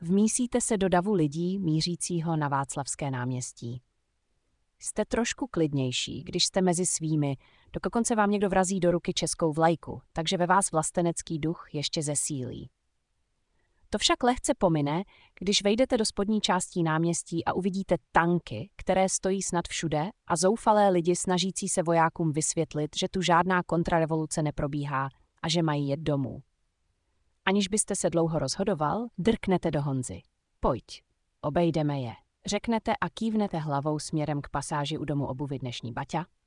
Vmísíte se do davu lidí mířícího na Václavské náměstí. Jste trošku klidnější, když jste mezi svými, dokonce vám někdo vrazí do ruky českou vlajku, takže ve vás vlastenecký duch ještě zesílí. To však lehce pomine, když vejdete do spodní části náměstí a uvidíte tanky, které stojí snad všude, a zoufalé lidi snažící se vojákům vysvětlit, že tu žádná kontrarevoluce neprobíhá a že mají jet domů. Aniž byste se dlouho rozhodoval, drknete do Honzy. Pojď, obejdeme je. Řeknete a kývnete hlavou směrem k pasáži u domu obuvy Dnešní Baťa.